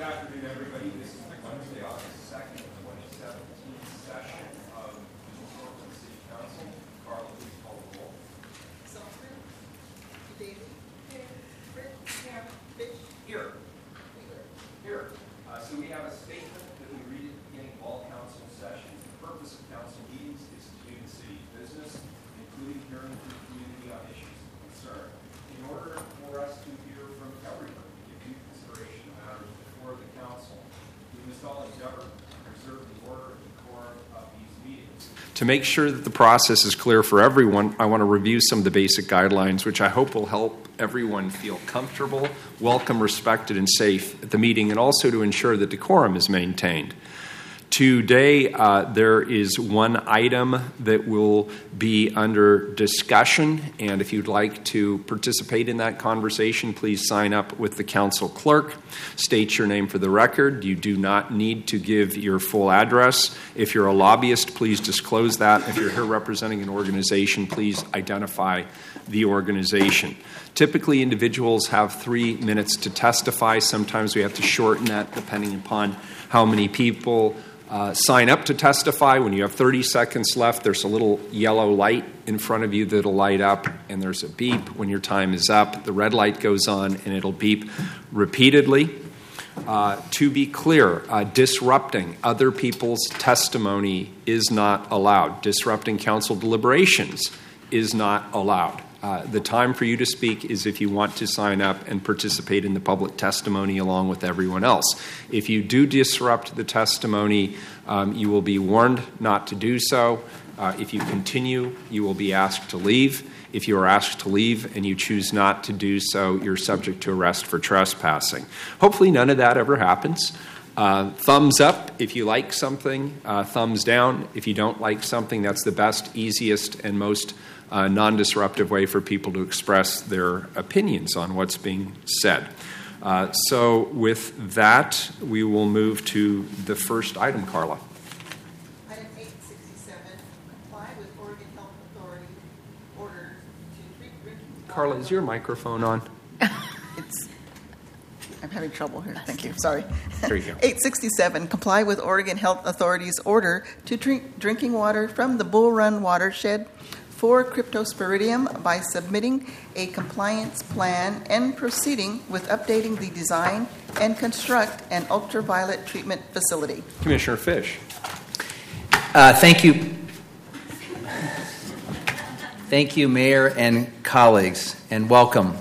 afternoon, everybody. This is Wednesday, August 2nd, 2017 session of the Portland City Council. Carla, please call the roll. Saltzman? Daly? Here. Britt? Here. Fish? Here. Here. So we have a statement that we read at the beginning of all council sessions. The purpose of council meetings is to do the city business, including hearing from the community on issues of concern. In order for us to hear from everyone, give due consideration to matters before the council, we must all endeavor to preserve the order and decorum of these meetings. To make sure that the process is clear for everyone, I want to review some of the basic guidelines, which I hope will help everyone feel comfortable, welcome, respected, and safe at the meeting, and also to ensure that decorum is maintained. Today, there is one item that will be under discussion, and if you'd like to participate in that conversation, please sign up with the council clerk. State your name for the record. You do not need to give your full address. If you're a lobbyist, please disclose that. If you're here representing an organization, please identify the organization. Typically, individuals have 3 minutes to testify. Sometimes we have to shorten that depending upon how many people sign up to testify. When you have 30 seconds left, there's a little yellow light in front of you that'll light up, and there's a beep. When your time is up, the red light goes on, and it'll beep repeatedly. To be clear, disrupting other people's testimony is not allowed. Disrupting council deliberations is not allowed. The time for you to speak is if you want to sign up and participate in the public testimony along with everyone else. If you do disrupt the testimony, you will be warned not to do so. If you continue, you will be asked to leave. If you are asked to leave and you choose not to do so, you're subject to arrest for trespassing. Hopefully none of that ever happens. Thumbs up if you like something, thumbs down if you don't like something. That's the best, easiest, and most non-disruptive way for people to express their opinions on what's being said. So with that, we will move to the first item, Carla. Item 867, comply with Oregon Health Authority order to treat drinking water. Carla, is your microphone on? I'm having trouble here. Thank you. Sorry. There you go. 867, comply with Oregon Health Authority's order to treat drinking water from the Bull Run watershed for cryptosporidium by submitting a compliance plan and proceeding with updating the design and construct an ultraviolet treatment facility. Commissioner Fish. Thank you. Thank you, Mayor and colleagues, and welcome.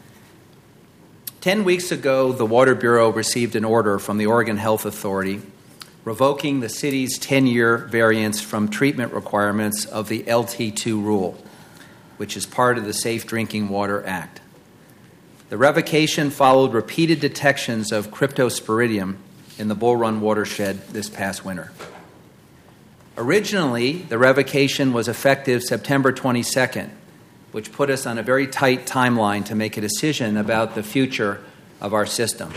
10 weeks ago, the Water Bureau received an order from the Oregon Health Authority revoking the city's 10-year variance from treatment requirements of the LT2 rule, which is part of the Safe Drinking Water Act. The revocation followed repeated detections of cryptosporidium in the Bull Run watershed this past winter. Originally, the revocation was effective September 22nd, which put us on a very tight timeline to make a decision about the future of our system.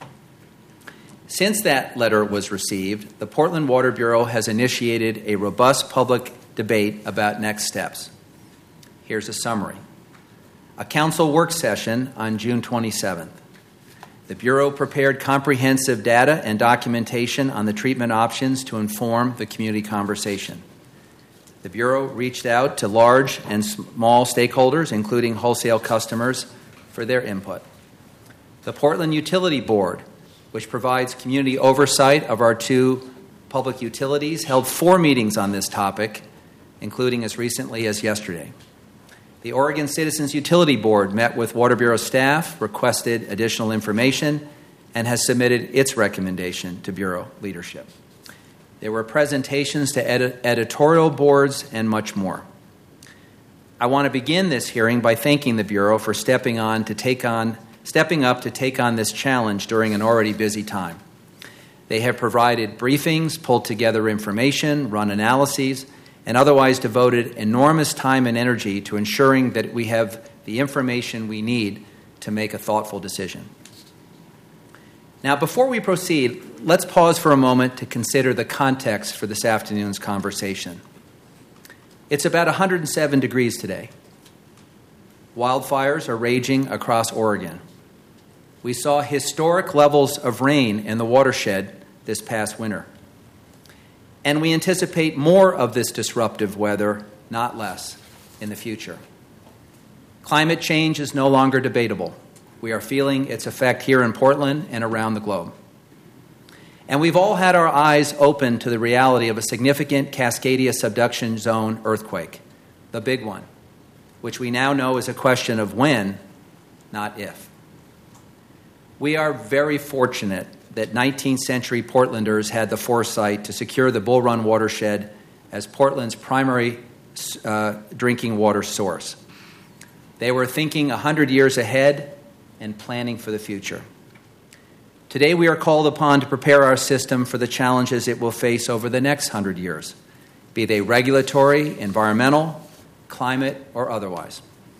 Since that letter was received, the Portland Water Bureau has initiated a robust public debate about next steps. Here's a summary. A council work session on June 27th. The Bureau prepared comprehensive data and documentation on the treatment options to inform the community conversation. The Bureau reached out to large and small stakeholders, including wholesale customers, for their input. The Portland Utility Board, which provides community oversight of our 2 public utilities, held 4 meetings on this topic, including as recently as yesterday. The Oregon Citizens Utility Board met with Water Bureau staff, requested additional information, and has submitted its recommendation to Bureau leadership. There were presentations to editorial boards and much more. I want to begin this hearing by thanking the Bureau for stepping up to take on this challenge during an already busy time. They have provided briefings, pulled together information, run analyses, and otherwise devoted enormous time and energy to ensuring that we have the information we need to make a thoughtful decision. Now, before we proceed, let's pause for a moment to consider the context for this afternoon's conversation. It's about 107 degrees today. Wildfires are raging across Oregon. We saw historic levels of rain in the watershed this past winter. And we anticipate more of this disruptive weather, not less, in the future. Climate change is no longer debatable. We are feeling its effect here in Portland and around the globe. And we've all had our eyes open to the reality of a significant Cascadia subduction zone earthquake, the big one, which we now know is a question of when, not if. We are very fortunate that 19th century Portlanders had the foresight to secure the Bull Run watershed as Portland's primary drinking water source. They were thinking 100 years ahead and planning for the future. Today we are called upon to prepare our system for the challenges it will face over the next 100 years, be they regulatory, environmental, climate, or otherwise.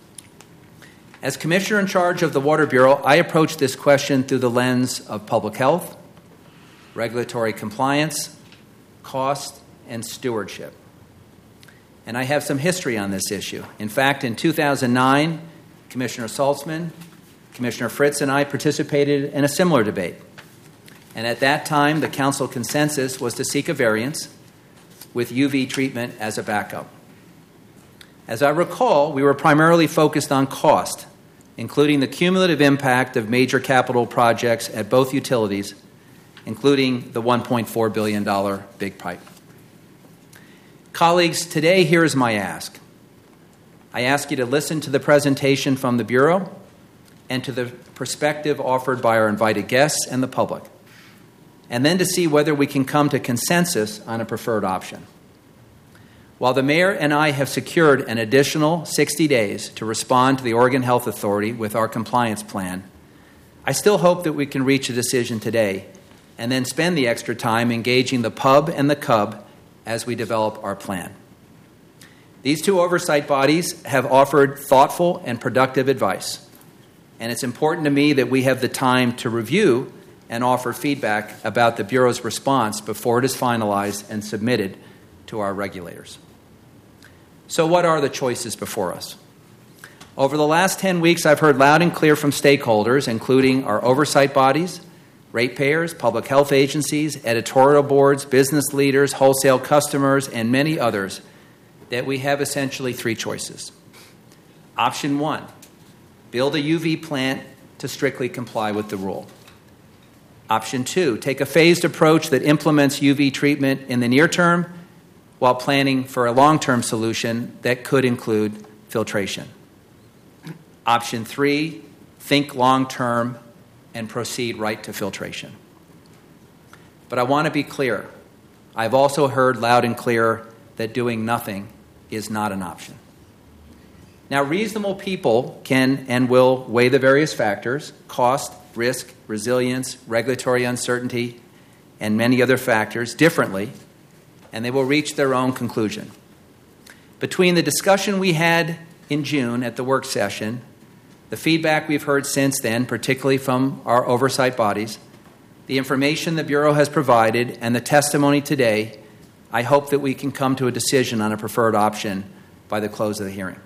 As Commissioner in charge of the Water Bureau, I approach this question through the lens of public health, regulatory compliance, cost, and stewardship. And I have some history on this issue. In fact, in 2009, Commissioner Saltzman, Commissioner Fritz, and I participated in a similar debate. And at that time, the council consensus was to seek a variance with UV treatment as a backup. As I recall, we were primarily focused on cost, including the cumulative impact of major capital projects at both utilities, including the $1.4 billion big pipe. Colleagues, today here is my ask. I ask you to listen to the presentation from the Bureau and to the perspective offered by our invited guests and the public, and then to see whether we can come to consensus on a preferred option. While the mayor and I have secured an additional 60 days to respond to the Oregon Health Authority with our compliance plan, I still hope that we can reach a decision today and then spend the extra time engaging the pub and the cub as we develop our plan. These two oversight bodies have offered thoughtful and productive advice, and it's important to me that we have the time to review and offer feedback about the Bureau's response before it is finalized and submitted to our regulators. So what are the choices before us? Over the last 10 weeks, I've heard loud and clear from stakeholders, including our oversight bodies, ratepayers, public health agencies, editorial boards, business leaders, wholesale customers, and many others, that we have essentially three choices. Option one, build a UV plant to strictly comply with the rule. Option two, take a phased approach that implements UV treatment in the near term while planning for a long-term solution that could include filtration. Option three, think long-term and proceed right to filtration. But I want to be clear. I've also heard loud and clear that doing nothing is not an option. Now, reasonable people can and will weigh the various factors, cost, risk, resilience, regulatory uncertainty, and many other factors differently, and they will reach their own conclusion. Between the discussion we had in June at the work session, the feedback we've heard since then, particularly from our oversight bodies, the information the Bureau has provided, and the testimony today, I hope that we can come to a decision on a preferred option by the close of the hearing.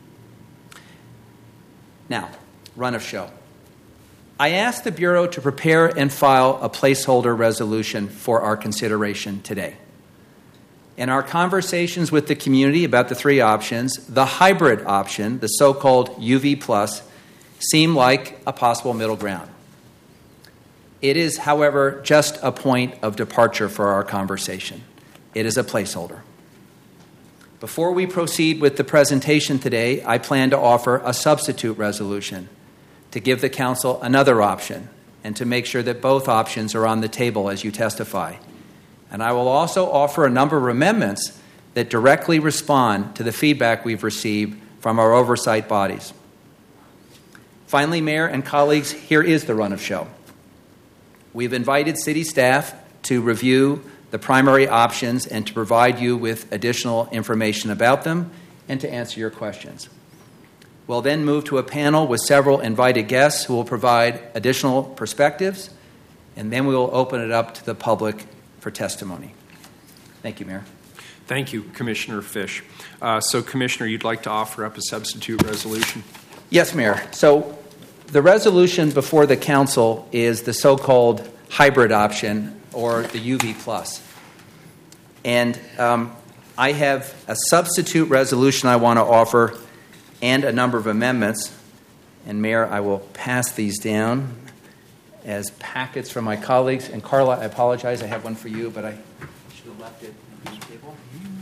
Now, run of show. I asked the Bureau to prepare and file a placeholder resolution for our consideration today. In our conversations with the community about the three options, the hybrid option, the so-called UV plus, seemed like a possible middle ground. It is, however, just a point of departure for our conversation. It is a placeholder. Before we proceed with the presentation today, I plan to offer a substitute resolution to give the Council another option and to make sure that both options are on the table as you testify. And I will also offer a number of amendments that directly respond to the feedback we've received from our oversight bodies. Finally, Mayor and colleagues, here is the run of show. We've invited city staff to review the primary options and to provide you with additional information about them and to answer your questions. We'll then move to a panel with several invited guests who will provide additional perspectives, and then we will open it up to the public for testimony. Thank you, Mayor. Thank you, Commissioner Fish. So, Commissioner, you'd like to offer up a substitute resolution? Yes, Mayor. So the resolution before the council is the so-called hybrid option, or the UV Plus. And I have a substitute resolution I want to offer and a number of amendments. And Mayor, I will pass these down as packets from my colleagues. And Carla, I apologize, I have one for you, but I should have left it on the table.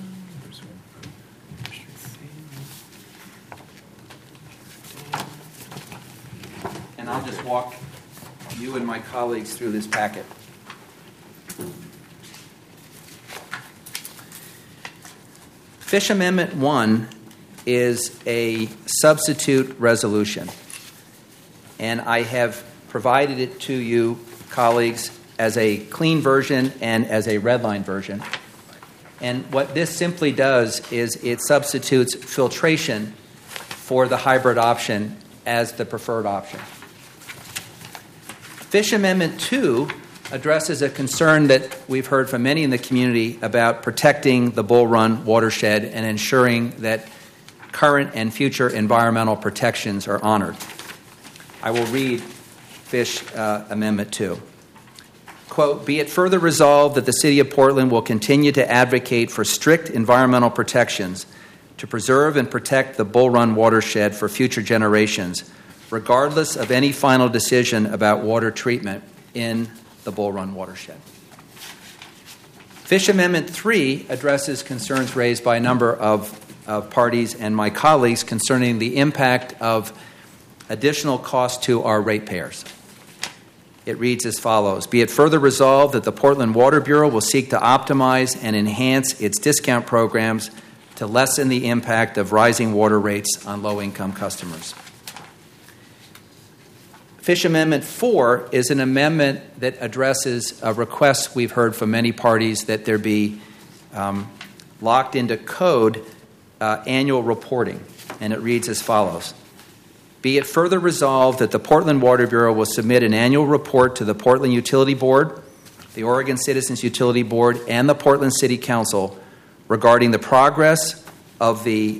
And I'll just walk you and my colleagues through this packet. Fish Amendment 1 is a substitute resolution, and I have provided it to you, colleagues, as a clean version and as a red line version. And what this simply does is it substitutes filtration for the hybrid option as the preferred option. Fish Amendment 2 addresses a concern that we've heard from many in the community about protecting the Bull Run watershed and ensuring that current and future environmental protections are honored. I will read Fish Amendment 2. Quote, "Be it further resolved that the City of Portland will continue to advocate for strict environmental protections to preserve and protect the Bull Run watershed for future generations, regardless of any final decision about water treatment in the Bull Run watershed." Fish Amendment 3 addresses concerns raised by a number of parties and my colleagues concerning the impact of additional costs to our ratepayers. It reads as follows: "Be it further resolved that the Portland Water Bureau will seek to optimize and enhance its discount programs to lessen the impact of rising water rates on low-income customers." Fish Amendment 4 is an amendment that addresses a request we've heard from many parties that there be locked into code annual reporting, and it reads as follows: "Be it further resolved that the Portland Water Bureau will submit an annual report to the Portland Utility Board, the Oregon Citizens Utility Board, and the Portland City Council regarding the progress of the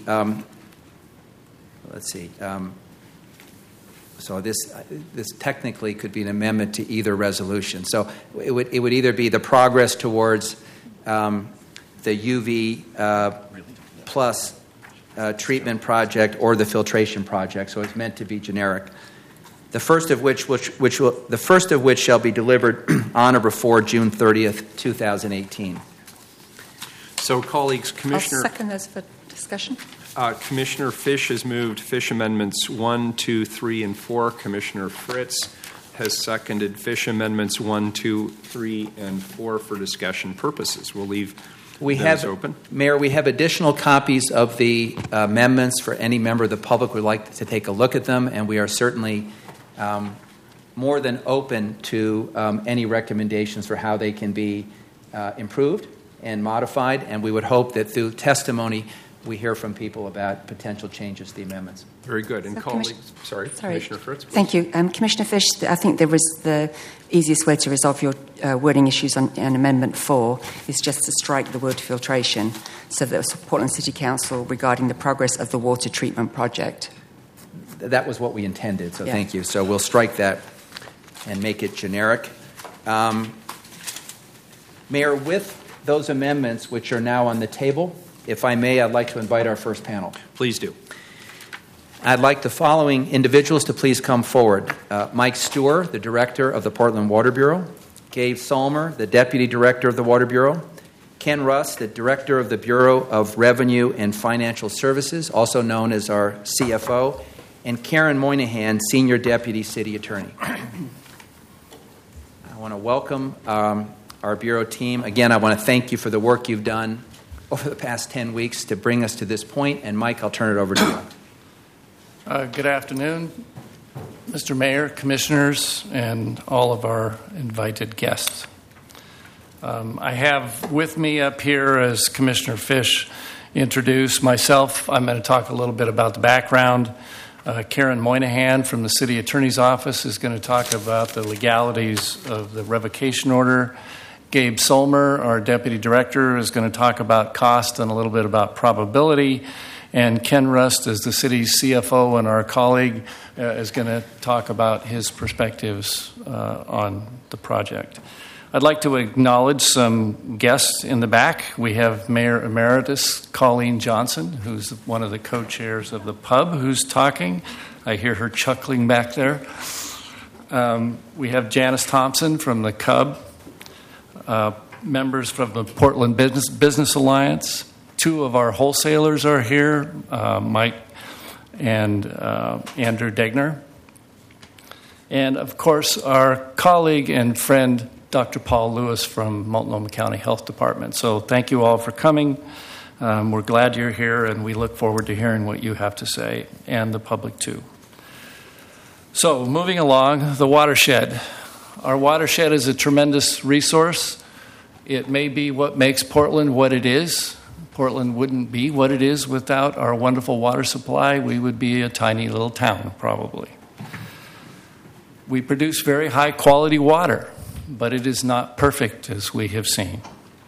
so this technically could be an amendment to either resolution. So it would either be the progress towards the UV Plus treatment project or the filtration project. So it's meant to be generic. The first of which shall be delivered on or before June 30th, 2018. So, colleagues, Commissioner... I'll second this for discussion. Commissioner Fish has moved Fish Amendments 1, 2, 3, and 4. Commissioner Fritz has seconded Fish Amendments 1, 2, 3, and 4 for discussion purposes. We'll leave those open. Mayor, we have additional copies of the amendments for any member of the public who would like to take a look at them, and we are certainly more than open to any recommendations for how they can be improved and modified, and we would hope that through testimony we hear from people about potential changes to the amendments. Very good. And colleagues, Commissioner Fritz. Please. Thank you. Commissioner Fish, I think there was the easiest way to resolve your wording issues on Amendment 4 is just to strike the word filtration, so that it's Portland City Council regarding the progress of the water treatment project. That was what we intended, so Thank you. So we'll strike that and make it generic. Mayor, with those amendments which are now on the table, if I may, I'd like to invite our first panel. Please do. I'd like the following individuals to please come forward. Mike Steuer, the Director of the Portland Water Bureau. Gabe Solmer, the Deputy Director of the Water Bureau. Ken Russ, the Director of the Bureau of Revenue and Financial Services, also known as our CFO. And Karen Moynihan, Senior Deputy City Attorney. I want to welcome our Bureau team. Again, I want to thank you for the work you've done over the past 10 weeks to bring us to this point. And Mike, I'll turn it over to you. Good afternoon, Mr. Mayor, Commissioners, and all of our invited guests. I have with me up here, as Commissioner Fish introduced myself, I'm going to talk a little bit about the background. Karen Moynihan from the City Attorney's Office is going to talk about the legalities of the revocation order. Gabe Solmer, our Deputy Director, is going to talk about cost and a little bit about probability. And Ken Rust, as the city's CFO and our colleague, is going to talk about his perspectives on the project. I'd like to acknowledge some guests in the back. We have Mayor Emeritus Colleen Johnson, who's one of the co-chairs of the pub, who's talking. I hear her chuckling back there. We have Janice Thompson from the Cub, members from the Portland Business Alliance. Two of our wholesalers are here, Mike and Andrew Degner. And, of course, our colleague and friend, Dr. Paul Lewis from Multnomah County Health Department. So thank you all for coming. We're glad you're here, and we look forward to hearing what you have to say, and the public too. So moving along, the watershed. Our watershed is a tremendous resource. It may be what makes Portland what it is. Portland wouldn't be what it is without our wonderful water supply. We would be a tiny little town, probably. We produce very high quality water, but it is not perfect, as we have seen.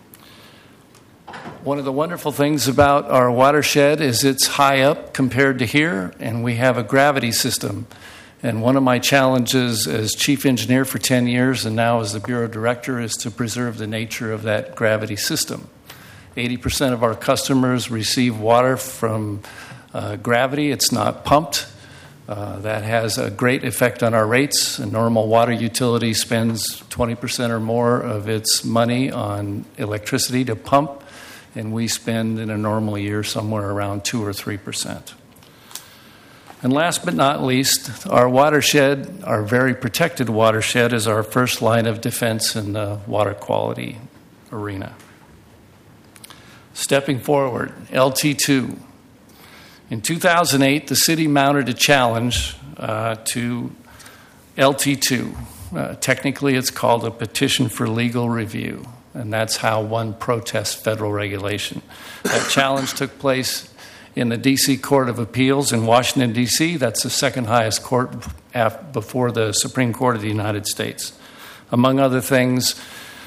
One of the wonderful things about our watershed is it's high up compared to here, and we have a gravity system. And one of my challenges as chief engineer for 10 years and now as the bureau director is to preserve the nature of that gravity system. 80% of our customers receive water from gravity. It's not pumped. That has a great effect on our rates. A normal water utility spends 20% or more of its money on electricity to pump, and we spend in a normal year somewhere around 2 or 3%. And last but not least, our watershed, our very protected watershed, is our first line of defense in the water quality arena. Stepping forward, LT2. In 2008, the city mounted a challenge to LT2. Technically, it's called a petition for legal review, and that's how one protests federal regulation. That challenge took place in the D.C. Court of Appeals in Washington, D.C. That's the second highest court before the Supreme Court of the United States. Among other things,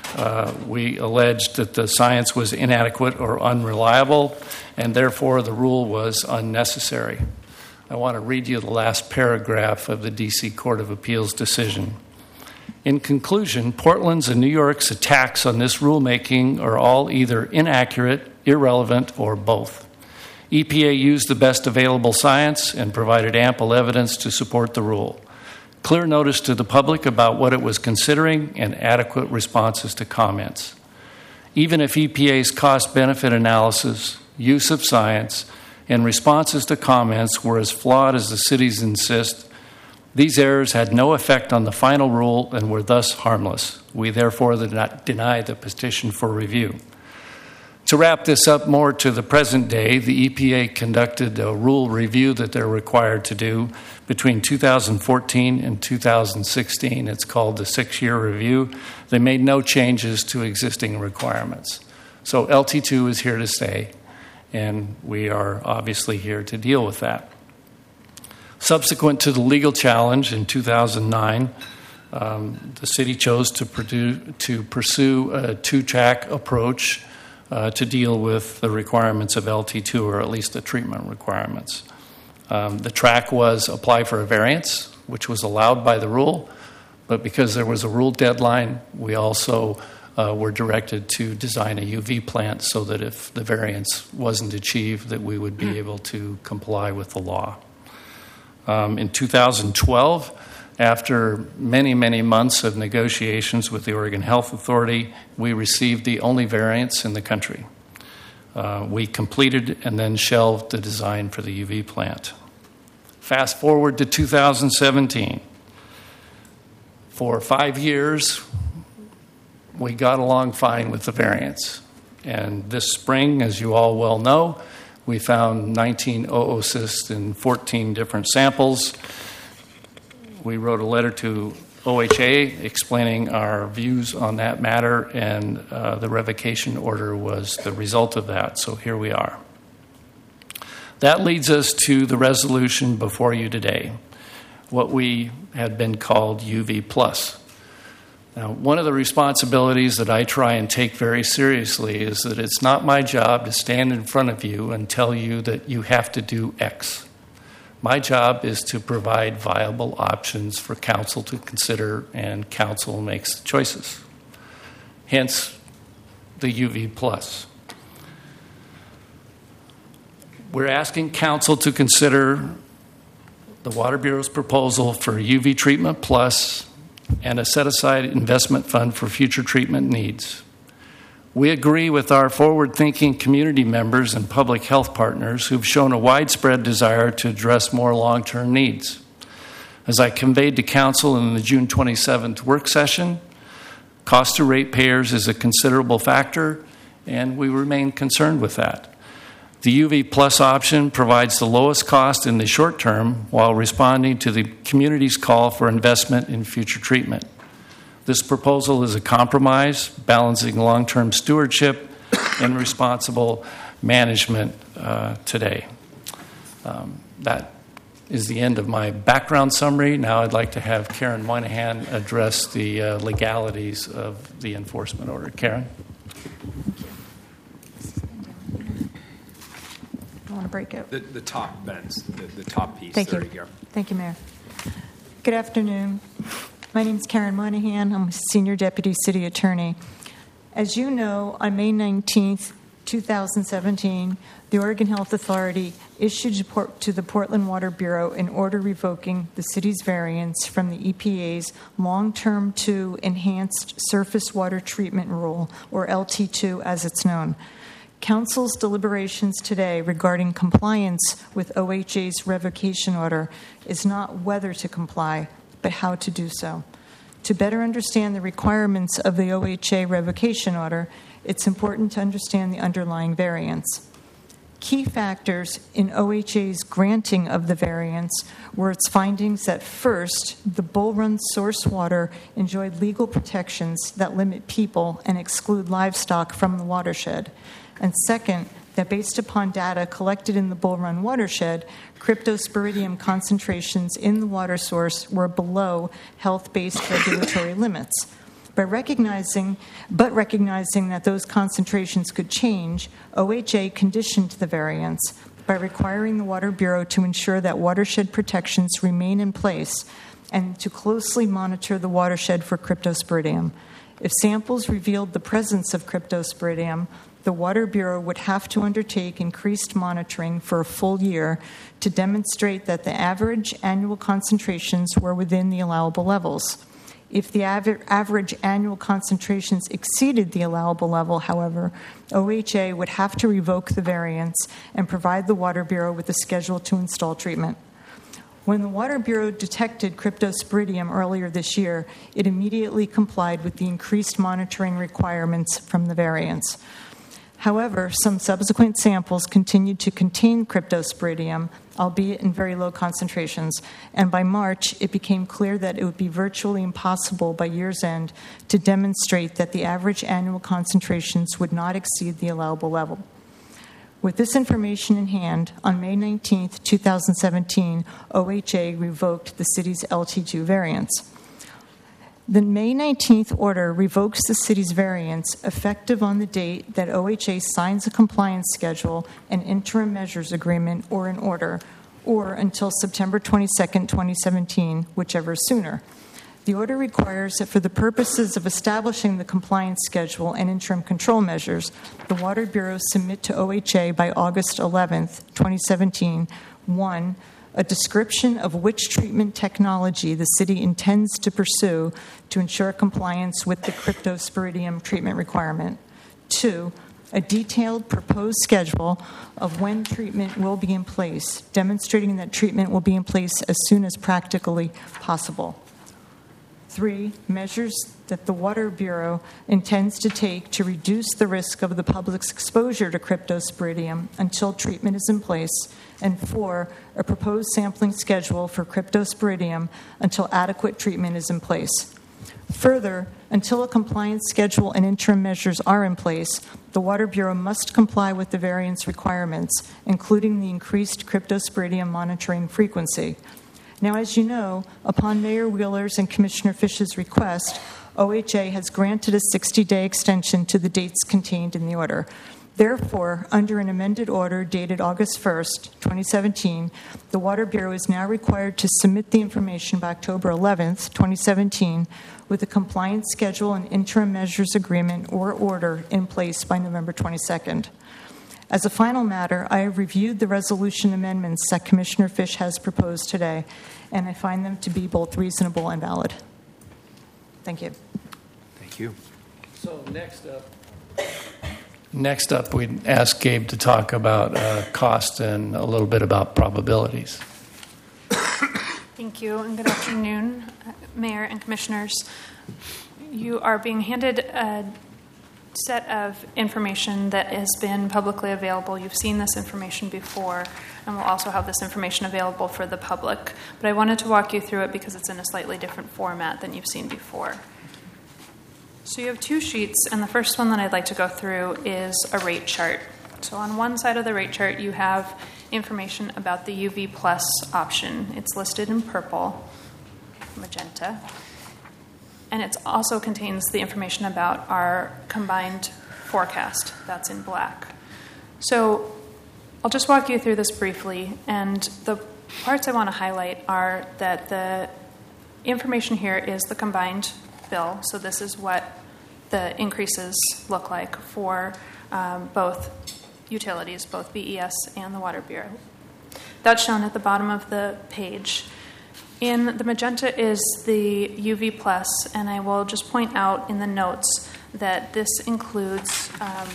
we alleged that the science was inadequate or unreliable, and therefore the rule was unnecessary. I want to read you the last paragraph of the D.C. Court of Appeals decision. In conclusion, Portland's and New York's attacks on this rulemaking are all either inaccurate, irrelevant, or both. EPA used the best available science and provided ample evidence to support the rule. Clear notice to the public about what it was considering and adequate responses to comments. Even if EPA's cost-benefit analysis, use of science, and responses to comments were as flawed as the cities insist, these errors had no effect on the final rule and were thus harmless. We therefore deny the petition for review. To wrap this up more to the present day, the EPA conducted a rule review that they're required to do between 2014 and 2016. It's called the 6-year review. They made no changes to existing requirements. So LT2 is here to stay, and we are obviously here to deal with that. Subsequent to the legal challenge in 2009, the city chose to pursue a 2-track approach to deal with the requirements of LT2, or at least the treatment requirements. The track was apply for a variance, which was allowed by the rule, but because there was a rule deadline, we also were directed to design a UV plant so that if the variance wasn't achieved, that we would be able to comply with the law. In 2012, after many, many months of negotiations with the Oregon Health Authority, we received the only variance in the country. We completed and then shelved the design for the UV plant. Fast forward to 2017. For 5 years, we got along fine with the variance. And this spring, as you all well know, we found 19 oocysts in 14 different samples. We wrote a letter to OHA explaining our views on that matter, and the revocation order was the result of that. So here we are. That leads us to the resolution before you today, what we had been called UV+. Now, one of the responsibilities that I try and take very seriously is that it's not my job to stand in front of you and tell you that you have to do X. My job is to provide viable options for council to consider, and council makes the choices. Hence, the UV Plus. We're asking council to consider the Water Bureau's proposal for UV Treatment Plus and a set-aside investment fund for future treatment needs. We agree with our forward-thinking community members and public health partners who've shown a widespread desire to address more long-term needs. As I conveyed to Council in the June 27th work session, cost to ratepayers is a considerable factor, and we remain concerned with that. The UV Plus option provides the lowest cost in the short term while responding to the community's call for investment in future treatment. This proposal is a compromise, balancing long-term stewardship and responsible management today. That is the end of my background summary. Now I'd like to have Karen Moynihan address the legalities of the enforcement order. Karen? I want to break it. The top bends, the top piece. Thank there you. you go. Thank you, Mayor. Good afternoon. My name is Karen Moynihan. I'm a Senior Deputy City Attorney. As you know, on May 19th, 2017, the Oregon Health Authority issued to the Portland Water Bureau an order revoking the city's variance from the EPA's Long-Term 2 Enhanced Surface Water Treatment Rule, or LT2 as it's known. Council's deliberations today regarding compliance with OHA's revocation order is not whether to comply, but how to do so. To better understand the requirements of the OHA revocation order, it's important to understand the underlying variance. Key factors in OHA's granting of the variance were its findings that first, the Bull Run source water enjoyed legal protections that limit people and exclude livestock from the watershed. And second, that based upon data collected in the Bull Run watershed, cryptosporidium concentrations in the water source were below health-based regulatory limits. But recognizing that those concentrations could change, OHA conditioned the variance by requiring the Water Bureau to ensure that watershed protections remain in place and to closely monitor the watershed for cryptosporidium. If samples revealed the presence of cryptosporidium, the Water Bureau would have to undertake increased monitoring for a full year to demonstrate that the average annual concentrations were within the allowable levels. If the average annual concentrations exceeded the allowable level, however, OHA would have to revoke the variance and provide the Water Bureau with a schedule to install treatment. When the Water Bureau detected cryptosporidium earlier this year, it immediately complied with the increased monitoring requirements from the variance. However, some subsequent samples continued to contain cryptosporidium, albeit in very low concentrations, and by March, it became clear that it would be virtually impossible by year's end to demonstrate that the average annual concentrations would not exceed the allowable level. With this information in hand, on May 19, 2017, OHA revoked the city's LT2 variance. The May 19th order revokes the city's variance effective on the date that OHA signs a compliance schedule, an interim measures agreement, or an order, or until September 22nd, 2017, whichever is sooner. The order requires that for the purposes of establishing the compliance schedule and interim control measures, the Water Bureau submit to OHA by August 11th, 2017, 1, a description of which treatment technology the city intends to pursue to ensure compliance with the cryptosporidium treatment requirement. 2, a detailed proposed schedule of when treatment will be in place, demonstrating that treatment will be in place as soon as practically possible. 3, measures that the Water Bureau intends to take to reduce the risk of the public's exposure to cryptosporidium until treatment is in place. And 4, a proposed sampling schedule for cryptosporidium until adequate treatment is in place. Further, until a compliance schedule and interim measures are in place, the Water Bureau must comply with the variance requirements, including the increased cryptosporidium monitoring frequency. Now, as you know, upon Mayor Wheeler's and Commissioner Fish's request, OHA has granted a 60-day extension to the dates contained in the order. Therefore, under an amended order dated August 1st, 2017, the Water Bureau is now required to submit the information by October 11th, 2017, with a compliance schedule and interim measures agreement or order in place by November 22nd. As a final matter, I have reviewed the resolution amendments that Commissioner Fish has proposed today, and I find them to be both reasonable and valid. Thank you. Thank you. So next up, we'd ask Gabe to talk about cost and a little bit about probabilities. Thank you, and good afternoon, Mayor and Commissioners. You are being handed a set of information that has been publicly available. You've seen this information before, and we'll also have this information available for the public. But I wanted to walk you through it because it's in a slightly different format than you've seen before. So you have two sheets, and the first one that I'd like to go through is a rate chart. So on one side of the rate chart, you have information about the UV Plus option. It's listed in purple, magenta, and it also contains the information about our combined forecast. That's in black. So I'll just walk you through this briefly, and the parts I want to highlight are that the information here is the combined bill. So this is what the increases look like for both utilities, both BES and the Water Bureau. That's shown at the bottom of the page. In the magenta is the UV Plus, and I will just point out in the notes that this includes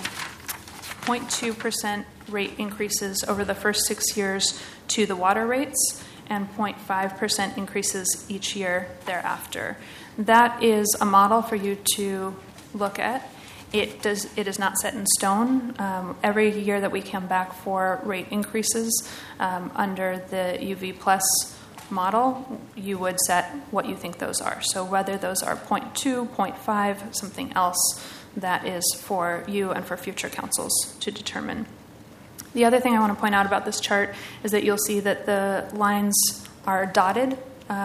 0.2% rate increases over the first 6 years to the water rates and 0.5% increases each year thereafter. That is a model for you to look at. It is not set in stone. Every year that we come back for rate increases under the UV Plus model, you would set what you think those are. So whether those are 0.2, 0.5, something else, that is for you and for future councils to determine. The other thing I want to point out about this chart is that you'll see that the lines are dotted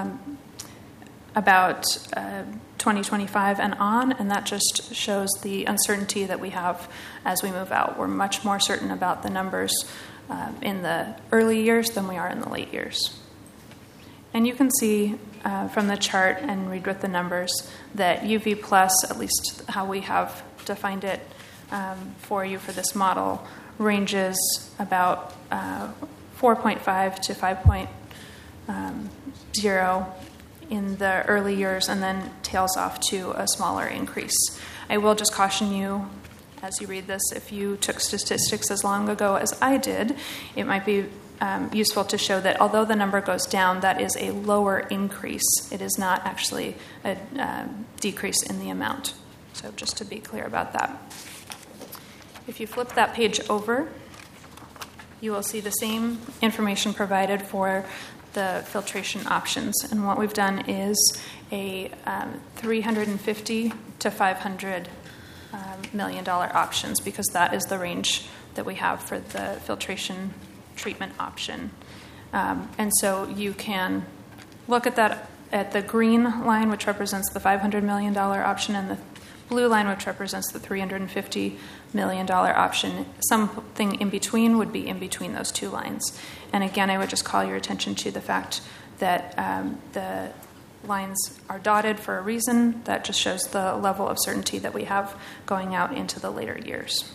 about 2025 and on, and that just shows the uncertainty that we have as we move out. We're much more certain about the numbers in the early years than we are in the late years. And you can see from the chart and read with the numbers that UV Plus, at least how we have defined it for you for this model, ranges about 4.5 to 5.0 in the early years and then tails off to a smaller increase. I will just caution you as you read this, if you took statistics as long ago as I did, it might be useful to show that although the number goes down, that is a lower increase. It is not actually a decrease in the amount. So just to be clear about that. If you flip that page over, you will see the same information provided for the filtration options. And what we've done is a $350 to $500 million options, because that is the range that we have for the filtration treatment option. And so you can look at that at the green line, which represents the $500 million option, and the blue line, which represents the $350 million option. Something in between would be in between those two lines. And again, I would just call your attention to the fact that the lines are dotted for a reason. That just shows the level of certainty that we have going out into the later years.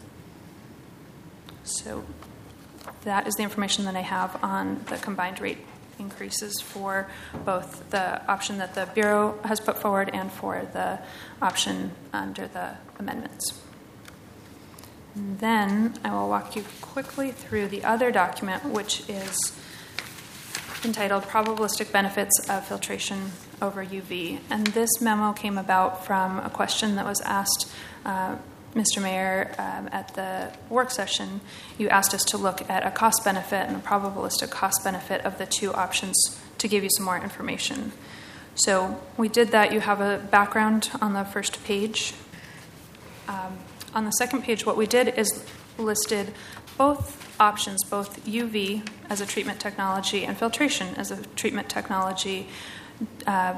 So that is the information that I have on the combined rate increases for both the option that the Bureau has put forward and for the option under the amendments. And then I will walk you quickly through the other document, which is entitled Probabilistic Benefits of Filtration over UV. And this memo came about from a question that was asked Mr. Mayor, at the work session. You asked us to look at a cost benefit and a probabilistic cost benefit of the two options to give you some more information. So we did that. You have a background on the first page. On the second page, what we did is listed both options, both UV as a treatment technology and filtration as a treatment technology,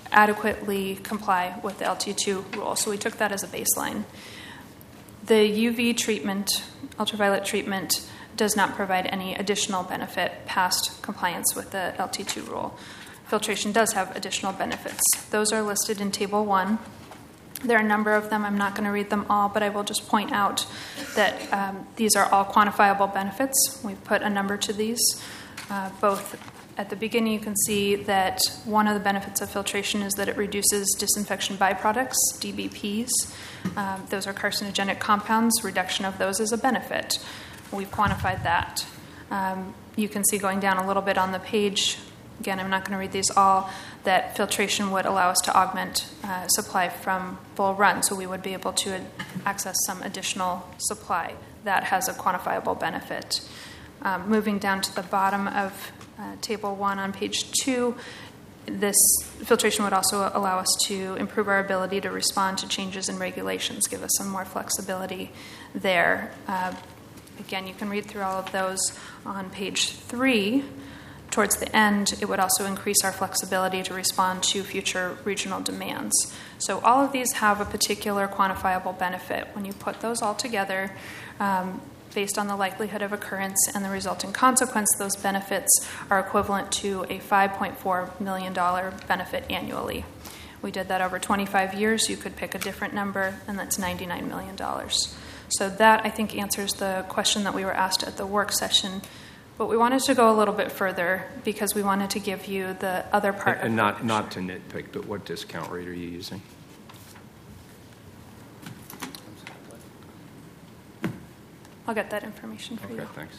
adequately comply with the LT2 rule. So we took that as a baseline. The UV treatment, ultraviolet treatment, does not provide any additional benefit past compliance with the LT2 rule. Filtration does have additional benefits. Those are listed in Table 1. There are a number of them. I'm not going to read them all, but I will just point out that these are all quantifiable benefits. We've put a number to these. Both at the beginning, you can see that one of the benefits of filtration is that it reduces disinfection byproducts, DBPs. Those are carcinogenic compounds. Reduction of those is a benefit. We've quantified that. You can see going down a little bit on the page, again, I'm not going to read these all, that filtration would allow us to augment supply from Bull Run, so we would be able to access some additional supply. That has a quantifiable benefit. Moving down to the bottom of Table 1 on page 2, this filtration would also allow us to improve our ability to respond to changes in regulations, give us some more flexibility there. Again, you can read through all of those on page 3. Towards the end, it would also increase our flexibility to respond to future regional demands. So all of these have a particular quantifiable benefit. When you put those all together, based on the likelihood of occurrence and the resulting consequence, those benefits are equivalent to a $5.4 million benefit annually. We did that over 25 years. You could pick a different number, and that's $99 million. So that, I think, answers the question that we were asked at the work session. But we wanted to go a little bit further because we wanted to give you the other part. And not to nitpick, but what discount rate are you using? I'll get that information for you. Okay, thanks.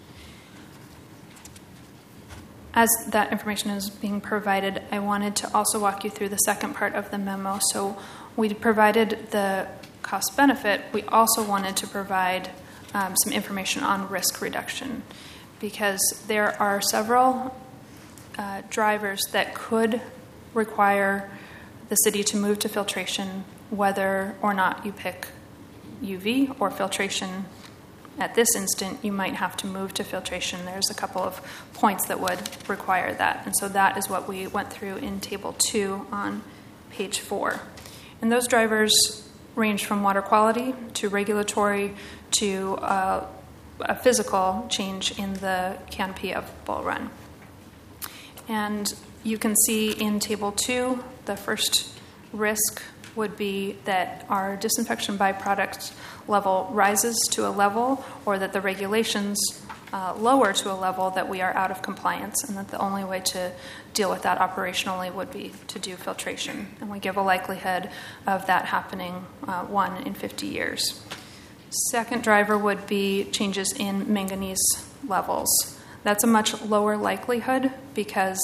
As that information is being provided, I wanted to also walk you through the second part of the memo. So we provided the cost benefit. We also wanted to provide some information on risk reduction, because there are several drivers that could require the city to move to filtration, whether or not you pick UV or filtration. At this instant, you might have to move to filtration. There's a couple of points that would require that. And so that is what we went through in Table 2 on page 4. And those drivers range from water quality to regulatory to a physical change in the canopy of Bull Run. And you can see in Table 2, the first risk would be that our disinfection byproduct level rises to a level, or that the regulations lower to a level that we are out of compliance, and that the only way to deal with that operationally would be to do filtration. And we give a likelihood of that happening 1 in 50 years. Second driver would be changes in manganese levels. That's a much lower likelihood because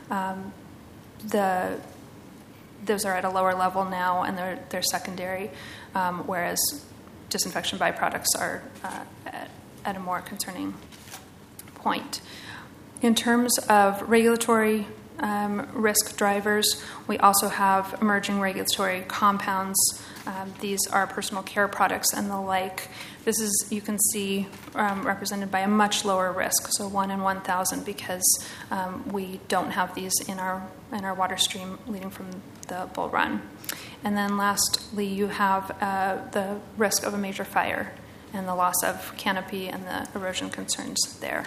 those are at a lower level now, and they're secondary, whereas disinfection byproducts are at a more concerning point. In terms of regulatory risk drivers, we also have emerging regulatory compounds. These are personal care products and the like. This is, you can see, represented by a much lower risk, so 1 in 1,000, because we don't have these in our water stream leading from the Bull Run. And then lastly, you have the risk of a major fire and the loss of canopy and the erosion concerns there.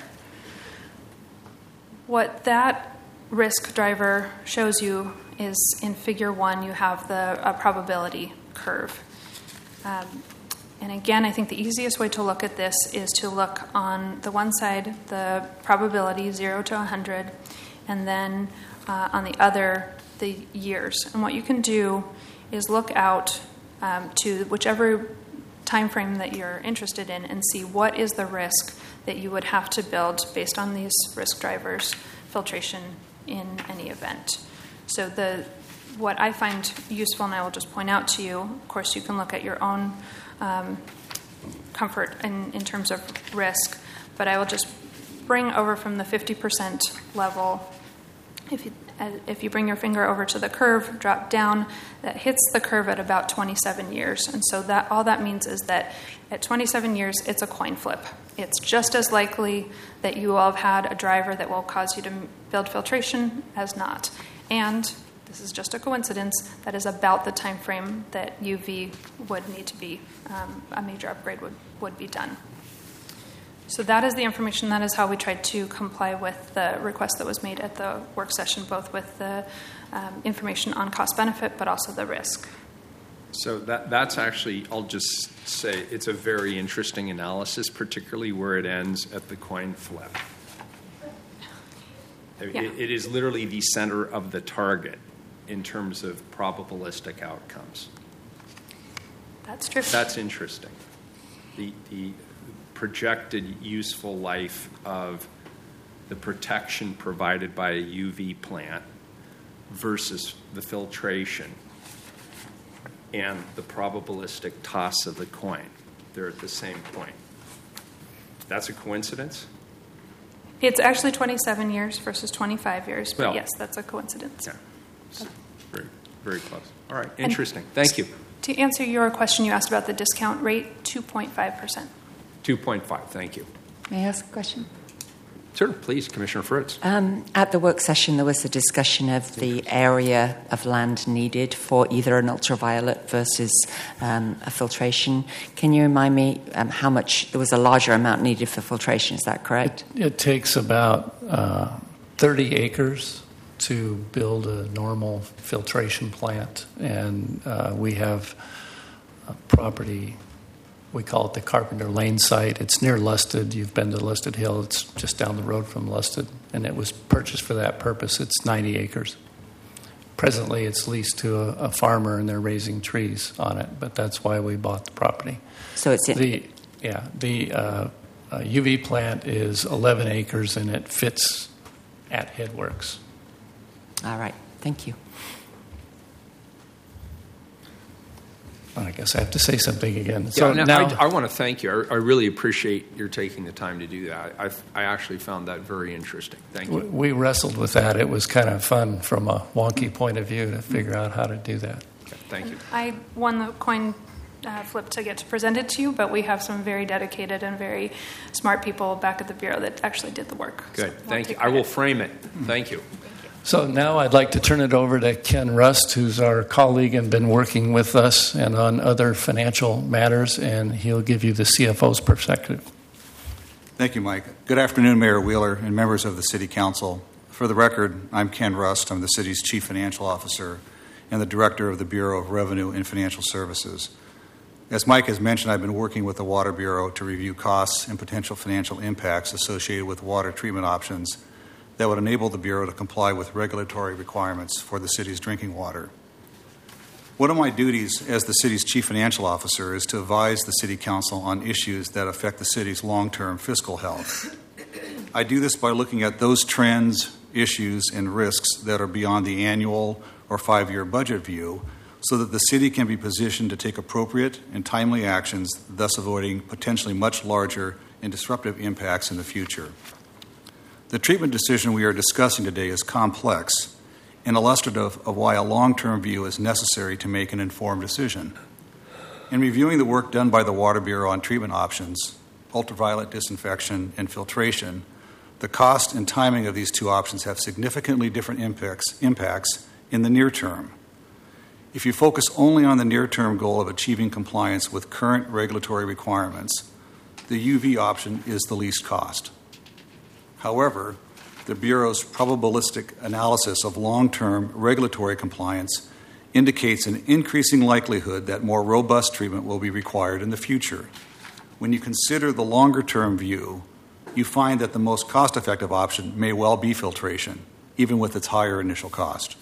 What that risk driver shows you is in Figure 1, you have the probability curve. And again, I think the easiest way to look at this is to look on the one side, the probability 0 to 100, and then on the other, the years. And what you can do is look out to whichever time frame that you're interested in and see what is the risk that you would have to build based on these risk drivers, filtration in any event. So what I find useful, and I will just point out to you, of course you can look at your own comfort in terms of risk, but I will just bring over from the 50% level. If you bring your finger over to the curve, drop down, that hits the curve at about 27 years. And so that all that means is that at 27 years, it's a coin flip. It's just as likely that you will have had a driver that will cause you to build filtration as not. And the this is just a coincidence, that is about the time frame that UV would need to be, a major upgrade would be done. So that is the information. That is how we tried to comply with the request that was made at the work session, both with the information on cost benefit, but also the risk. So that's actually, I'll just say, it's a very interesting analysis, particularly where it ends at the coin flip. Yeah. It is literally the center of the target in terms of probabilistic outcomes. That's true. That's interesting. The projected useful life of the protection provided by a UV plant versus the filtration and the probabilistic toss of the coin. They're at the same point. That's a coincidence? It's actually 27 years versus 25 years, but Well, yes, that's a coincidence. Yeah. So very, very close. All right. Interesting. Thank you. To answer your question, you asked about the discount rate, 2.5%. 2.5. Thank you. May I ask a question? Sure. Please, Commissioner Fritz. At the work session, there was a discussion of the area of land needed for either an ultraviolet versus a filtration. Can you remind me how much? There was a larger amount needed for filtration. Is that correct? It takes about 30 acres to build a normal filtration plant, and we have a property. We call it the Carpenter Lane site. It's near Lusted. You've been to Lusted Hill. It's just down the road from Lusted, and it was purchased for that purpose. It's 90 acres. Presently, it's leased to a farmer, and they're raising trees on it, but that's why we bought the property. So it's The UV plant is 11 acres, and it fits at Headworks. all right. Thank you. I guess I have to say something again. So I want to thank you. I really appreciate your taking the time to do that. I actually found that very interesting. Thank you. We wrestled with that. It was kind of fun from a wonky point of view to figure out how to do that. Okay, thank you. I won the coin flip to get to present it to you, but we have some very dedicated and very smart people back at the Bureau that actually did the work. Good. So Thank you. take I will credit. frame it. Thank you. So now I'd like to turn it over to Ken Rust, who's our colleague and been working with us and on other financial matters, and he'll give you the CFO's perspective. Thank you, Mike. Good afternoon, Mayor Wheeler and members of the City Council. For the record, I'm Ken Rust. I'm the city's Chief Financial Officer and the Director of the Bureau of Revenue and Financial Services. As Mike has mentioned, I've been working with the Water Bureau to review costs and potential financial impacts associated with water treatment options that would enable the Bureau to comply with regulatory requirements for the city's drinking water. One of my duties as the city's Chief Financial Officer is to advise the City Council on issues that affect the city's long-term fiscal health. I do this by looking at those trends, issues, and risks that are beyond the annual or 5-year budget view so that the city can be positioned to take appropriate and timely actions, thus avoiding potentially much larger and disruptive impacts in the future. The treatment decision we are discussing today is complex and illustrative of why a long-term view is necessary to make an informed decision. In reviewing the work done by the Water Bureau on treatment options, ultraviolet disinfection, and filtration, the cost and timing of these two options have significantly different impacts in the near term. If you focus only on the near-term goal of achieving compliance with current regulatory requirements, the UV option is the least cost. However, the Bureau's probabilistic analysis of long-term regulatory compliance indicates an increasing likelihood that more robust treatment will be required in the future. When you consider the longer-term view, you find that the most cost-effective option may well be filtration, even with its higher initial cost.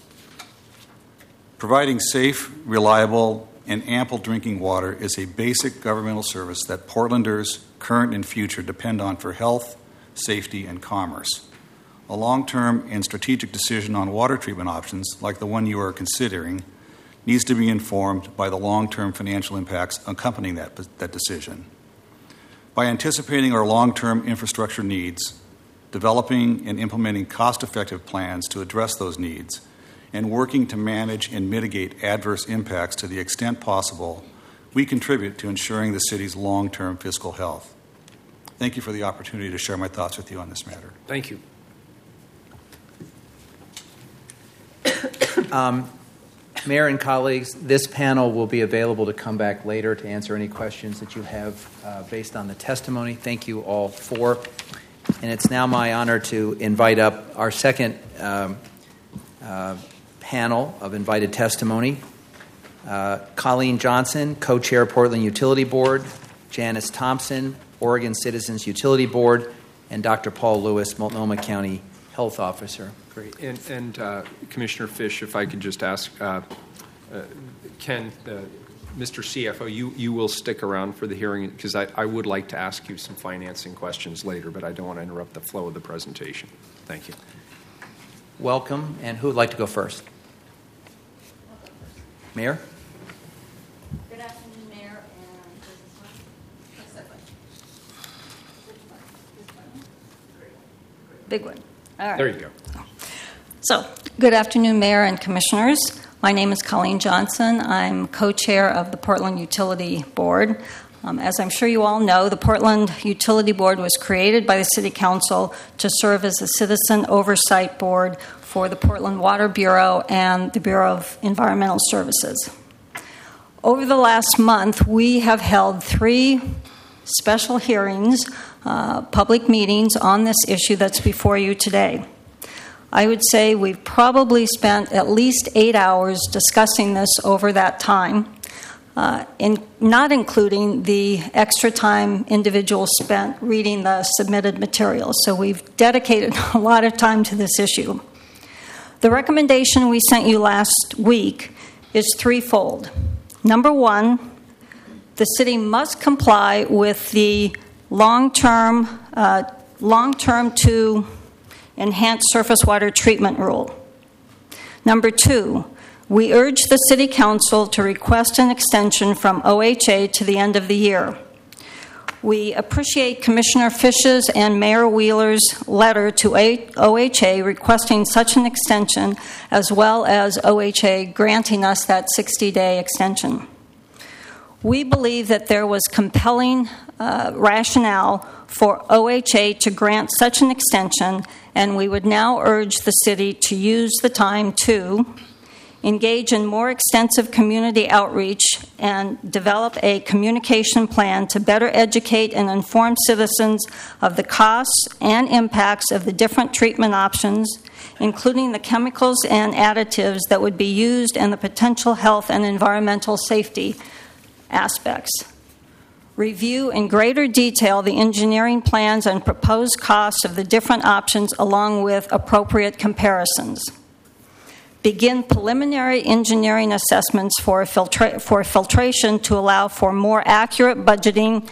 Providing safe, reliable, and ample drinking water is a basic governmental service that Portlanders, current and future, depend on for health, safety, and commerce. A long-term and strategic decision on water treatment options, like the one you are considering, needs to be informed by the long-term financial impacts accompanying that decision. By anticipating our long-term infrastructure needs, developing and implementing cost-effective plans to address those needs, and working to manage and mitigate adverse impacts to the extent possible, we contribute to ensuring the city's long-term fiscal health. Thank you for the opportunity to share my thoughts with you on this matter. Thank you. Mayor and colleagues, this panel will be available to come back later to answer any questions that you have based on the testimony. Thank you all for. And it's now my honor to invite up our second panel of invited testimony. Colleen Johnson, co-chair Portland Utility Board, Janice Thompson, Oregon Citizens Utility Board, and Dr. Paul Lewis, Multnomah County Health Officer. Great. And Commissioner Fish, if I could just ask, Ken, Mr. CFO, you will stick around for the hearing because I would like to ask you some financing questions later, but I don't want to interrupt the flow of the presentation. Thank you. Welcome. And who would like to go first? Mayor? Good afternoon, Mayor. Big one. All right. There you go. So, good afternoon, Mayor and Commissioners. My name is Colleen Johnson. I'm co-chair of the Portland Utility Board. As I'm sure you all know, the Portland Utility Board was created by the City Council to serve as a citizen oversight board for the Portland Water Bureau and the Bureau of Environmental Services. Over the last month, we have held 3 special hearings, public meetings on this issue that's before you today. I would say we've probably spent at least 8 hours discussing this over that time, not including the extra time individuals spent reading the submitted materials. So we've dedicated a lot of time to this issue. The recommendation we sent you last week is threefold. Number 1, the city must comply with the long-term to enhanced surface water treatment rule. Number 2, we urge the City Council to request an extension from OHA to the end of the year. We appreciate Commissioner Fish's and Mayor Wheeler's letter to OHA requesting such an extension, as well as OHA granting us that 60-day extension. We believe that there was compelling rationale for OHA to grant such an extension, and we would now urge the city to use the time to engage in more extensive community outreach and develop a communication plan to better educate and inform citizens of the costs and impacts of the different treatment options, including the chemicals and additives that would be used and the potential health and environmental safety aspects. Review in greater detail the engineering plans and proposed costs of the different options along with appropriate comparisons. Begin preliminary engineering assessments for filtration to allow for more accurate budgeting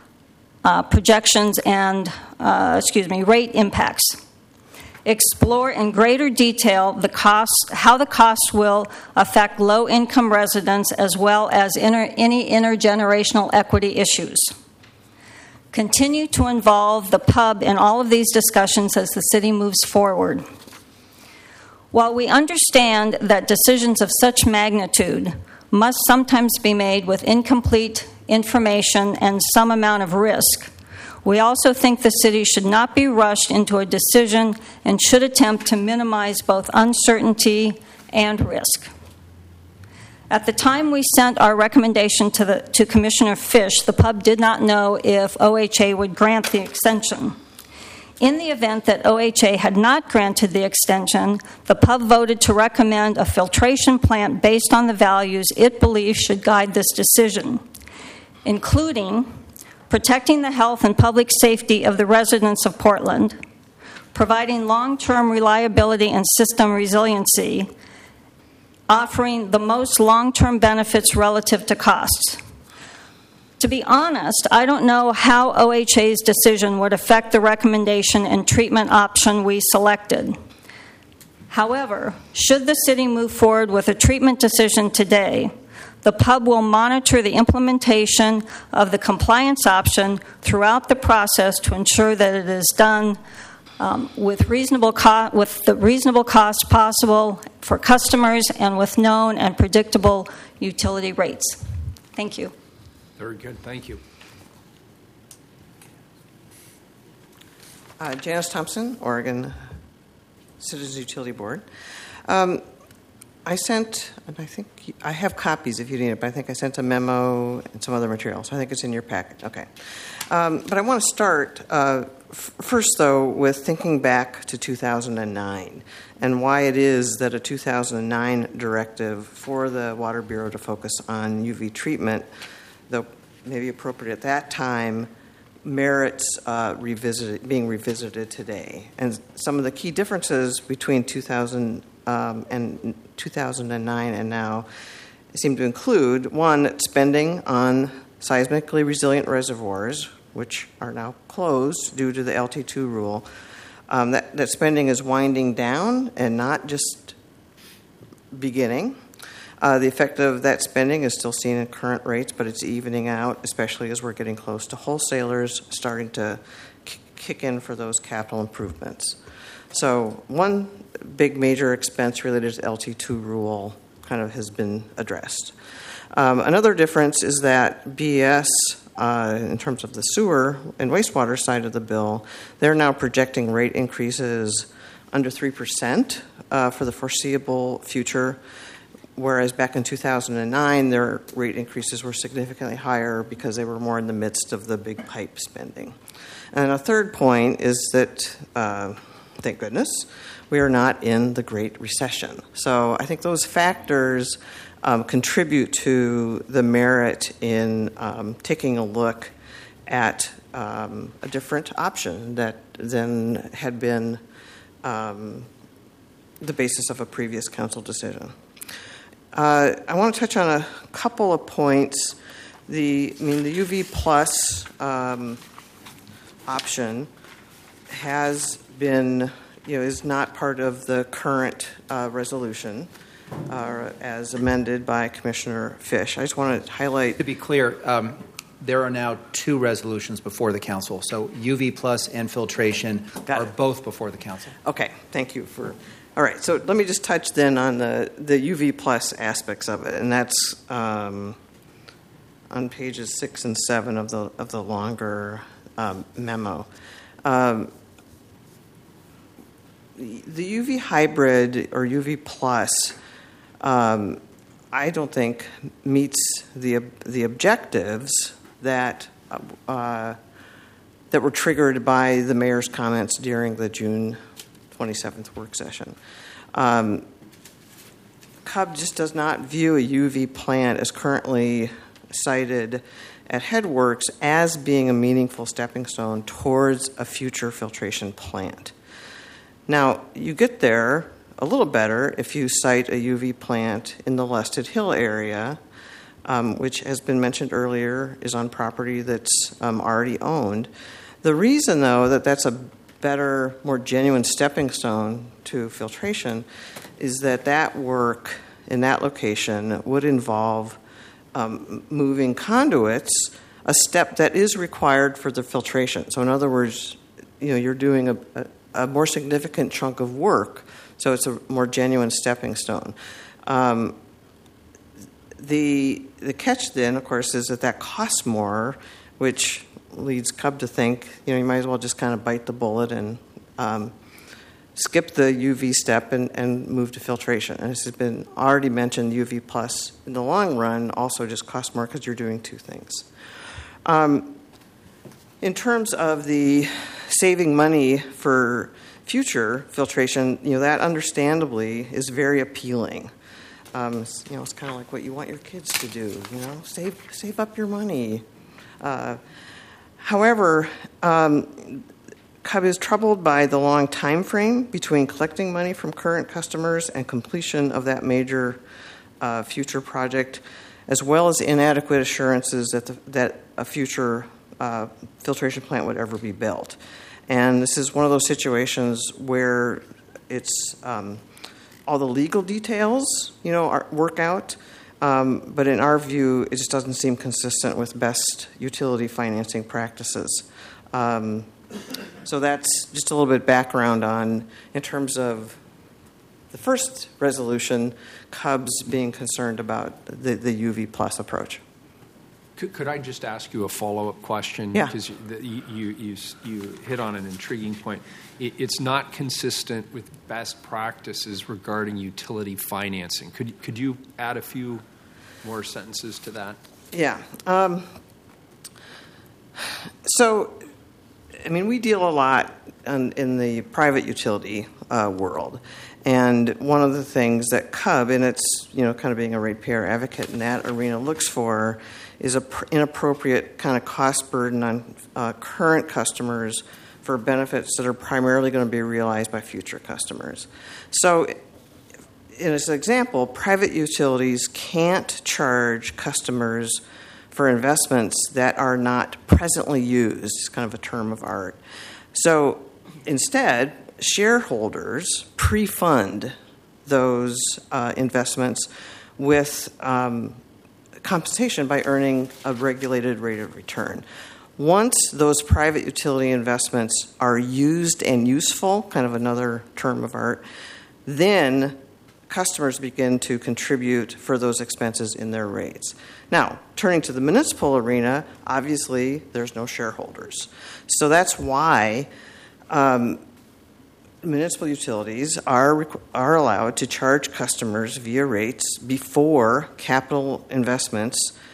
projections and rate impacts. Explore in greater detail how the costs will affect low-income residents as well as any intergenerational equity issues. Continue to involve the pub in all of these discussions as the city moves forward. While we understand that decisions of such magnitude must sometimes be made with incomplete information and some amount of risk, we also think the city should not be rushed into a decision and should attempt to minimize both uncertainty and risk. At the time we sent our recommendation to Commissioner Fish, the pub did not know if OHA would grant the extension. In the event that OHA had not granted the extension, the pub voted to recommend a filtration plant based on the values it believes should guide this decision, including protecting the health and public safety of the residents of Portland, providing long-term reliability and system resiliency, offering the most long-term benefits relative to costs. To be honest, I don't know how OHA's decision would affect the recommendation and treatment option we selected. However, should the city move forward with a treatment decision today, the pub will monitor the implementation of the compliance option throughout the process to ensure that it is done with the reasonable cost possible for customers and with known and predictable utility rates. Thank you. Very good. Thank you. Janice Thompson, Oregon Citizens Utility Board. I sent, and I think I have copies if you need it, but I think I sent a memo and some other materials. I think it's in your package. Okay. But I want to start first, though, with thinking back to 2009 and why it is that a 2009 directive for the Water Bureau to focus on UV treatment, though maybe appropriate at that time, merits being revisited today. And some of the key differences between 2009 and now seem to include, one, spending on seismically resilient reservoirs, which are now closed due to the LT2 rule. That spending is winding down and not just beginning. The effect of that spending is still seen in current rates, but it's evening out, especially as we're getting close to wholesalers starting to kick in for those capital improvements. So one big major expense related to the LT2 rule kind of has been addressed. Another difference is that BES, in terms of the sewer and wastewater side of the bill, they're now projecting rate increases under 3% for the foreseeable future, whereas back in 2009, their rate increases were significantly higher because they were more in the midst of the big pipe spending. And a third point is that, thank goodness, we are not in the Great Recession. So I think those factors contribute to the merit in taking a look at a different option that then had been the basis of a previous council decision. I want to touch on a couple of points. The UV plus option has been, is not part of the current resolution as amended by Commissioner Fish. I just want to highlight. To be clear, there are now two resolutions before the council. So UV plus and filtration are both before the council. Okay, thank you for. All right, so let me just touch then on the UV plus aspects of it, and that's on pages 6 and 7 of the longer memo. The UV hybrid or UV plus, I don't think meets the objectives that were triggered by the mayor's comments during the June 27th work session. CUB just does not view a UV plant as currently cited at Headworks as being a meaningful stepping stone towards a future filtration plant. Now, you get there a little better if you cite a UV plant in the Lusted Hill area, which has been mentioned earlier, is on property that's already owned. The reason, though, that that's a better, more genuine stepping stone to filtration is that work in that location would involve moving conduits, a step that is required for the filtration. So in other words, you're doing a more significant chunk of work, so it's a more genuine stepping stone. The catch then, of course, is that costs more, which leads CUB to think, you might as well just kind of bite the bullet and skip the UV step and move to filtration. And this has been already mentioned, UV plus in the long run also just costs more because you're doing two things. In terms of the saving money for future filtration, that understandably is very appealing. It's kind of like what you want your kids to do, save up your money. However, CUB is troubled by the long time frame between collecting money from current customers and completion of that major future project, as well as inadequate assurances that a future filtration plant would ever be built. And this is one of those situations where it's all the legal details, work out. But in our view, it just doesn't seem consistent with best utility financing practices. So that's just a little bit background in terms of the first resolution, CUB's being concerned about the UV plus approach. Could I just ask you a follow-up question? Yeah. Because you hit on an intriguing point. It's not consistent with best practices regarding utility financing. Could you add a few more sentences to that? Yeah. So, I mean, we deal a lot in the private utility world. And one of the things that CUB, and it's, kind of being a ratepayer advocate in that arena, looks for is an inappropriate kind of cost burden on current customers for benefits that are primarily going to be realized by future customers. So, as an example, private utilities can't charge customers for investments that are not presently used. It's kind of a term of art. So, instead, shareholders pre-fund those investments with compensation by earning a regulated rate of return. Once those private utility investments are used and useful, kind of another term of art, then customers begin to contribute for those expenses in their rates. Now, turning to the municipal arena, obviously there's no shareholders. So that's why municipal utilities are allowed to charge customers via rates before capital investments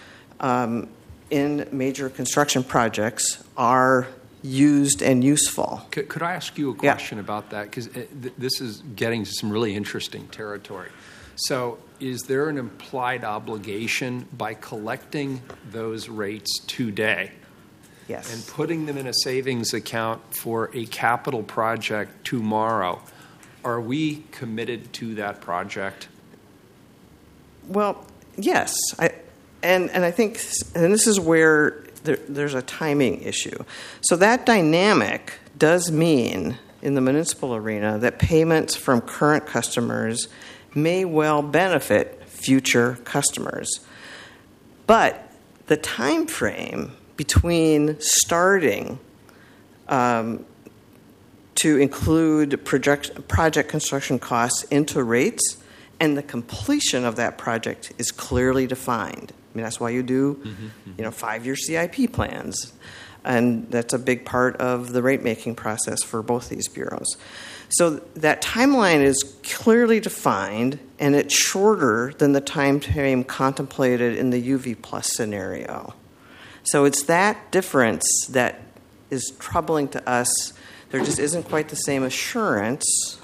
in major construction projects are used and useful. Could I ask you a question about that? Because this is getting to some really interesting territory. So is there an implied obligation by collecting those rates today Yes. and putting them in a savings account for a capital project tomorrow? Are we committed to that project? Well, yes. And I think, and this is where there's a timing issue. So that dynamic does mean in the municipal arena that payments from current customers may well benefit future customers. But the time frame between starting to include project construction costs into rates and the completion of that project is clearly defined. I mean, that's why you do, 5-year CIP plans. And that's a big part of the rate-making process for both these bureaus. So that timeline is clearly defined, and it's shorter than the time frame contemplated in the UV plus scenario. So it's that difference that is troubling to us. There just isn't quite the same assurance.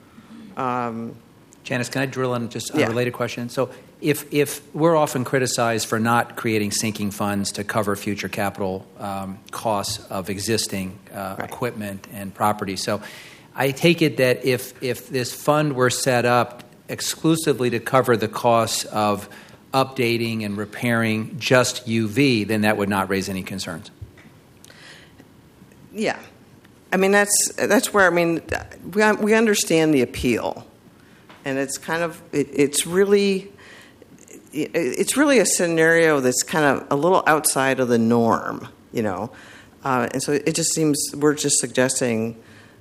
Janice, can I drill in just a related question? So if we're often criticized for not creating sinking funds to cover future capital costs of existing equipment and property. So I take it that if this fund were set up exclusively to cover the costs of updating and repairing just UV, then that would not raise any concerns. Yeah. I mean, that's where, we understand the appeal. And it's kind of, it's really a scenario that's kind of a little outside of the norm, And so it just seems we're just suggesting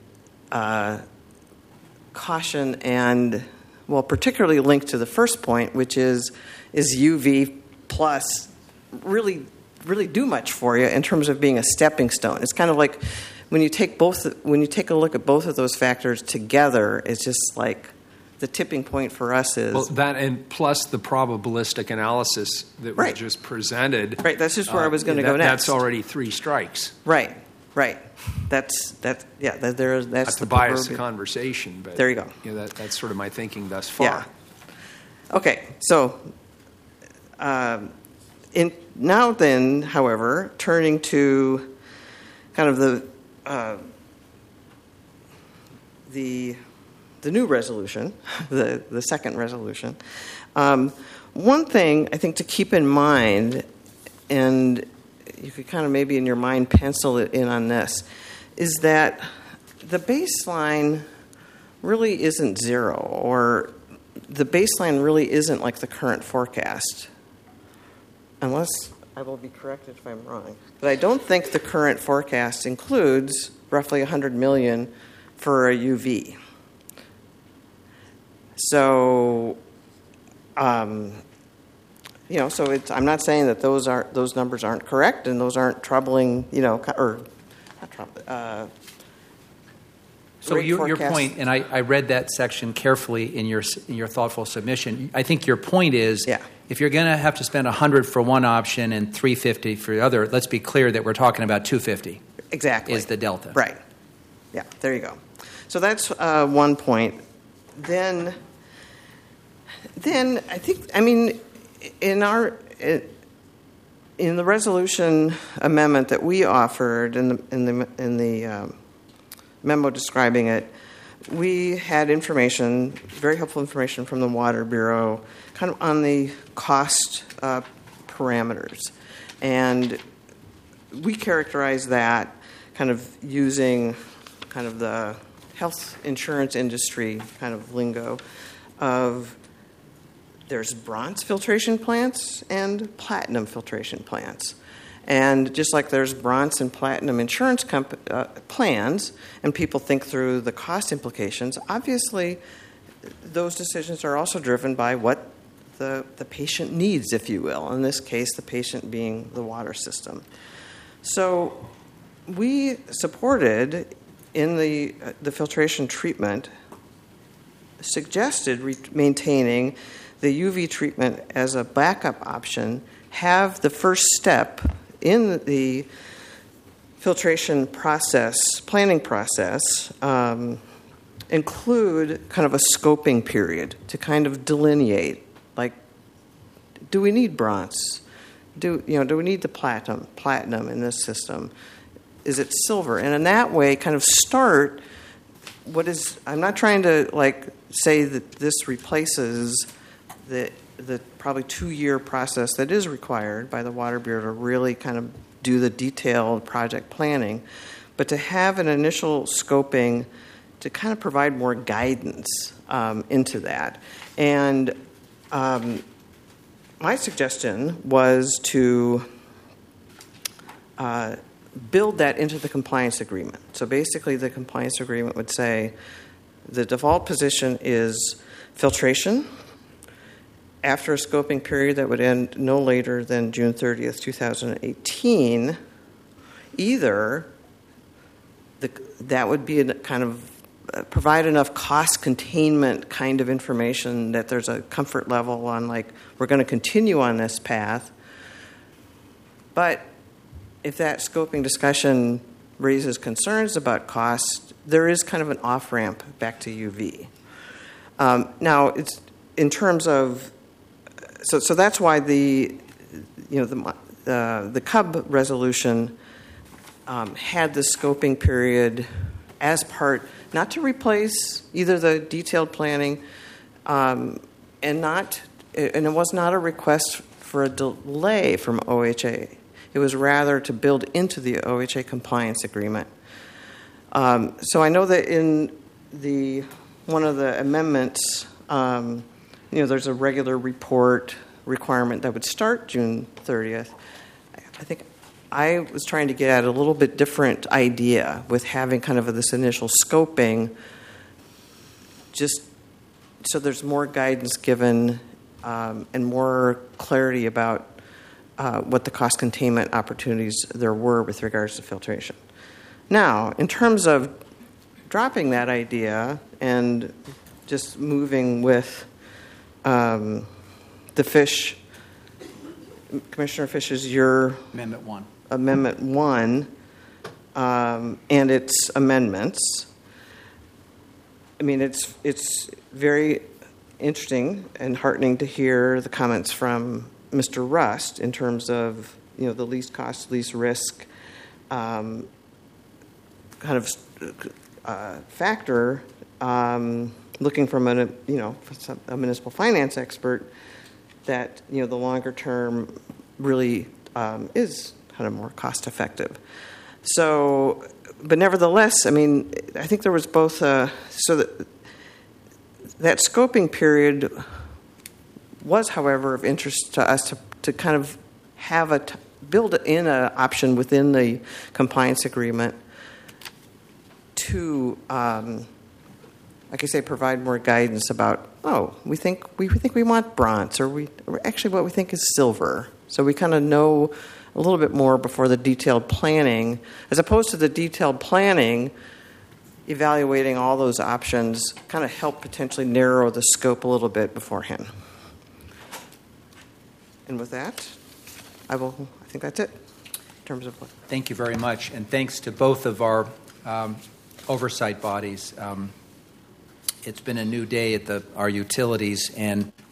caution and, well, particularly linked to the first point, which is UV plus really do much for you in terms of being a stepping stone? It's kind of like when you take a look at both of those factors together, it's just like the tipping point for us is that, and plus the probabilistic analysis that was just presented. Right, that's just where I was going to go next. That's already 3 strikes. Right. That's to bias the conversation, but there you go. That's sort of my thinking thus far. Yeah. Okay, so now then, however, turning to kind of the new resolution, the second resolution. One thing I think to keep in mind, and you could kind of maybe in your mind pencil it in on this, is that the baseline really isn't zero, or the baseline really isn't like the current forecast, unless I will be corrected if I'm wrong. But I don't think the current forecast includes roughly $100 million for a UV. So So I'm not saying that those numbers aren't correct and those aren't troubling, or not troubling. So your point, and I read that section carefully in your thoughtful submission. I think your point is, if you're going to have to spend $100 for one option and $350 for the other, let's be clear that we're talking about $250. Exactly is the delta. Right. Yeah. There you go. So that's one point. Then I think in the resolution amendment that we offered in the memo describing it, we had information, very helpful information from the Water Bureau, kind of on the cost parameters, and we characterize that kind of using kind of the health insurance industry kind of lingo of there's bronze filtration plants and platinum filtration plants. And just like there's bronze and platinum insurance plans, and people think through the cost implications, obviously those decisions are also driven by what the patient needs, if you will. In this case, the patient being the water system. So we supported in the filtration treatment, suggested maintaining the UV treatment as a backup option, have the first step in the filtration process, planning process, include kind of a scoping period to kind of delineate, like, do we need bronze? Do we need the platinum in this system? Is it silver? And in that way, kind of start I'm not trying to say that this replaces the probably 2-year process that is required by the Water Bureau to really kind of do the detailed project planning, but to have an initial scoping to kind of provide more guidance into that. And my suggestion was to build that into the compliance agreement. So basically the compliance agreement would say the default position is filtration after a scoping period that would end no later than June 30th, 2018. Either that would be a kind of provide enough cost containment kind of information that there's a comfort level on, we're going to continue on this path. But if that scoping discussion raises concerns about cost, there is kind of an off-ramp back to UV. Now, it's in terms of so that's why the CUB resolution had the scoping period as part, not to replace either the detailed planning, and it was not a request for a delay from OHA. It was rather to build into the OHA compliance agreement. So I know that in one of the amendments, there's a regular report requirement that would start June 30th. I think I was trying to get at a little bit different idea with having kind of this initial scoping, just so there's more guidance given and more clarity about what the cost containment opportunities there were with regards to filtration. Now, in terms of dropping that idea and just moving with the Fish, Commissioner Fish's Amendment 1 and its amendments, I mean, it's very interesting and heartening to hear the comments from Mr. Rust in terms of the least cost, least risk kind of factor. Looking from a municipal finance expert, that the longer term really is kind of more cost effective. So, but nevertheless, I mean, I think there was both. So that scoping period was, however, of interest to us to kind of have build in an option within the compliance agreement to like I say, provide more guidance about, we think we want bronze, or actually what we think is silver. So we kind of know a little bit more before the detailed planning, as opposed to the detailed planning, evaluating all those options, kind of help potentially narrow the scope a little bit beforehand. And with that, I think that's it in terms of what. Thank you very much, and thanks to both of our oversight bodies. It's been a new day at our utilities, and